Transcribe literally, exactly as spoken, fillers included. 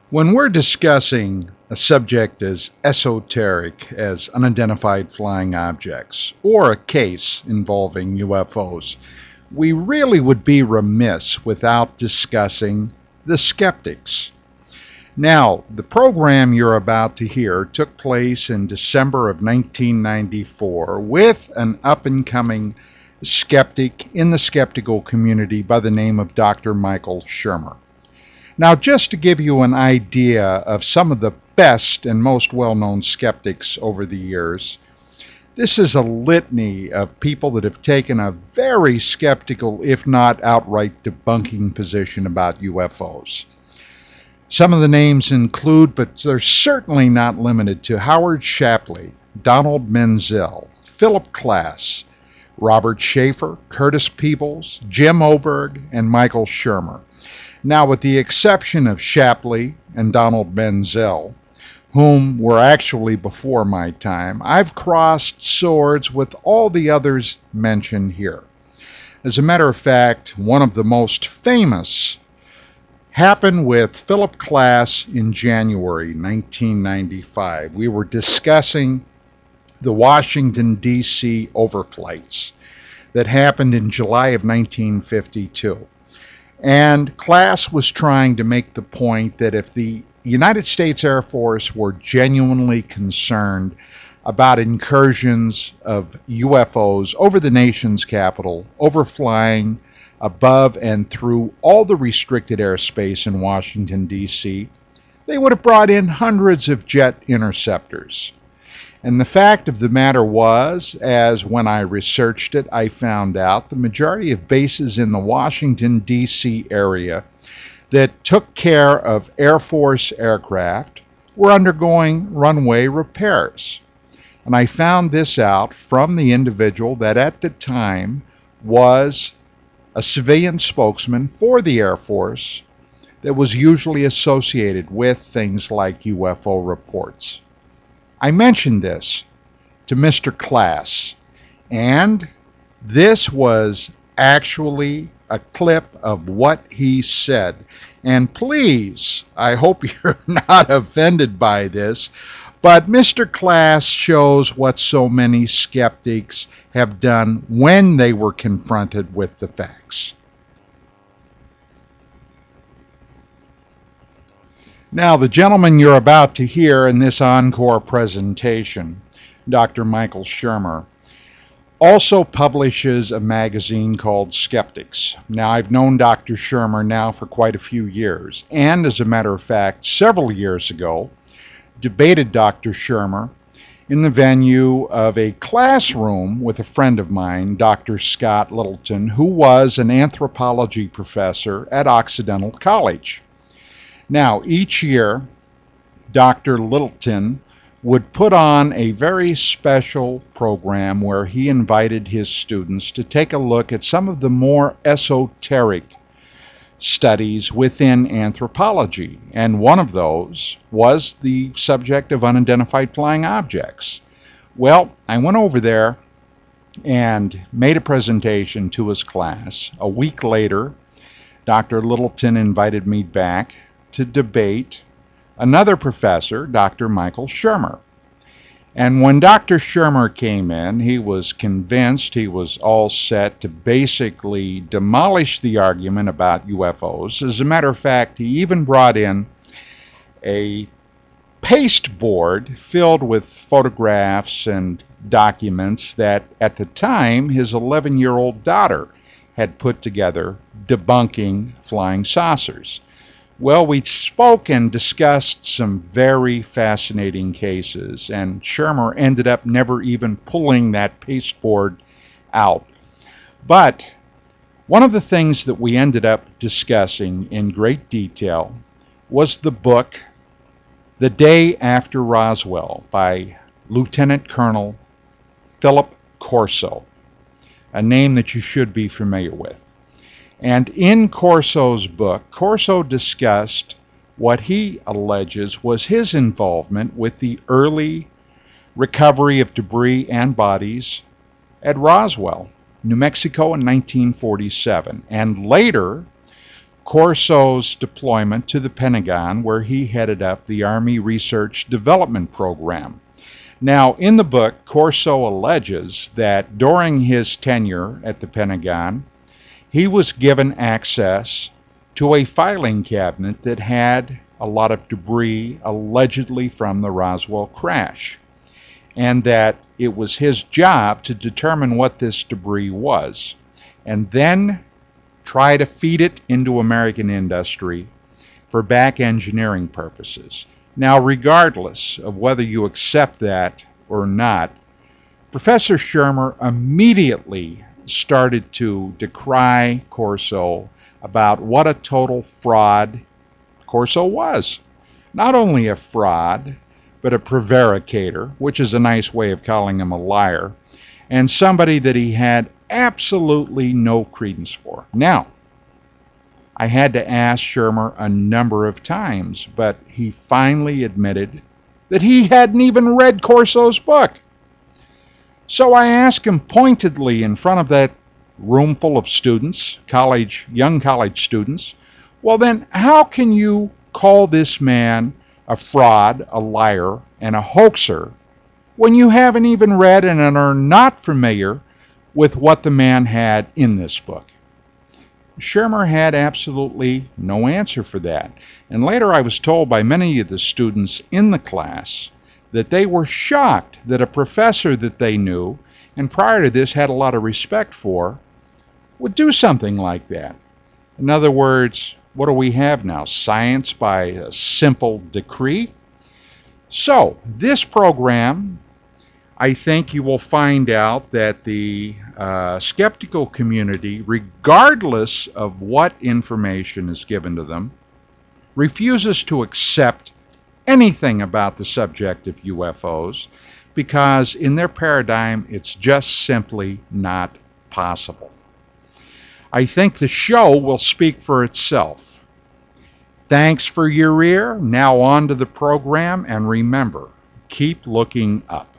When we're discussing a subject as esoteric as unidentified flying objects or a case involving U F Os, we really would be remiss without discussing the skeptics. Now, the program you're about to hear took place in December of nineteen ninety-four with an up-and-coming skeptic in the skeptical community by the name of Doctor Michael Shermer. Now, just to give you an idea of some of the best and most well-known skeptics over the years, this is a litany of people that have taken a very skeptical, if not outright debunking position about U F Os. Some of the names include, but they're certainly not limited to, Howard Shapley, Donald Menzel, Philip Klass, Robert Schaefer, Curtis Peebles, Jim Oberg, and Michael Shermer. Now, with the exception of Shapley and Donald Menzel, whom were actually before my time, I've crossed swords with all the others mentioned here. As a matter of fact, one of the most famous happened with Philip Klass in January nineteen ninety-five. We were discussing the Washington, D C overflights that happened in July of nineteen fifty-two. And Klass was trying to make the point that if the United States Air Force were genuinely concerned about incursions of U F Os over the nation's capital, overflying above and through all the restricted airspace in Washington, D C, they would have brought in hundreds of jet interceptors. And the fact of the matter was, as when I researched it, I found out the majority of bases in the Washington, D C area that took care of Air Force aircraft were undergoing runway repairs. And I found this out from the individual that at the time was a civilian spokesman for the Air Force that was usually associated with things like U F O reports. I mentioned this to Mister Klass, and this was actually a clip of what he said. And please, I hope you're not offended by this, but Mister Klass shows what so many skeptics have done when they were confronted with the facts. Now, the gentleman you're about to hear in this encore presentation, Doctor Michael Shermer, also publishes a magazine called Skeptics. Now, I've known Doctor Shermer now for quite a few years, and as a matter of fact, several years ago, debated Doctor Shermer in the venue of a classroom with a friend of mine, Doctor Scott Littleton, who was an anthropology professor at Occidental College. Now, each year, Doctor Littleton would put on a very special program where he invited his students to take a look at some of the more esoteric studies within anthropology. And one of those was the subject of unidentified flying objects. Well, I went over there and made a presentation to his class. A week later, Doctor Littleton invited me back to debate another professor, Doctor Michael Shermer. And when Doctor Shermer came in, he was convinced, he was all set to basically demolish the argument about U F Os. As a matter of fact, he even brought in a pasteboard filled with photographs and documents that at the time his eleven-year-old daughter had put together debunking flying saucers. Well, we spoke and discussed some very fascinating cases, and Shermer ended up never even pulling that pasteboard out. But one of the things that we ended up discussing in great detail was the book The Day After Roswell by Lieutenant Colonel Philip Corso, a name that you should be familiar with. And in Corso's book, Corso discussed what he alleges was his involvement with the early recovery of debris and bodies at Roswell, New Mexico in nineteen forty-seven, and later Corso's deployment to the Pentagon, where he headed up the Army Research Development Program. Now, in the book, Corso alleges that during his tenure at the Pentagon, he was given access to a filing cabinet that had a lot of debris allegedly from the Roswell crash, and that it was his job to determine what this debris was, and then try to feed it into American industry for back engineering purposes. Now, regardless of whether you accept that or not, Professor Shermer immediately started to decry Corso about what a total fraud Corso was. Not only a fraud, but a prevaricator, which is a nice way of calling him a liar, and somebody that he had absolutely no credence for. Now, I had to ask Shermer a number of times, but he finally admitted that he hadn't even read Corso's book. So I asked him pointedly in front of that room full of students, college, young college students, well then, how can you call this man a fraud, a liar, and a hoaxer when you haven't even read and are not familiar with what the man had in this book? Shermer had absolutely no answer for that. And later I was told by many of the students in the class that they were shocked that a professor that they knew, and prior to this had a lot of respect for, would do something like that. In other words, what do we have now? Science by a simple decree? So, this program, I think you will find out that the uh, skeptical community, regardless of what information is given to them, refuses to accept anything about the subject of U F Os because in their paradigm it's just simply not possible. I think the show will speak for itself. Thanks for your ear. Now on to the program, and remember, keep looking up.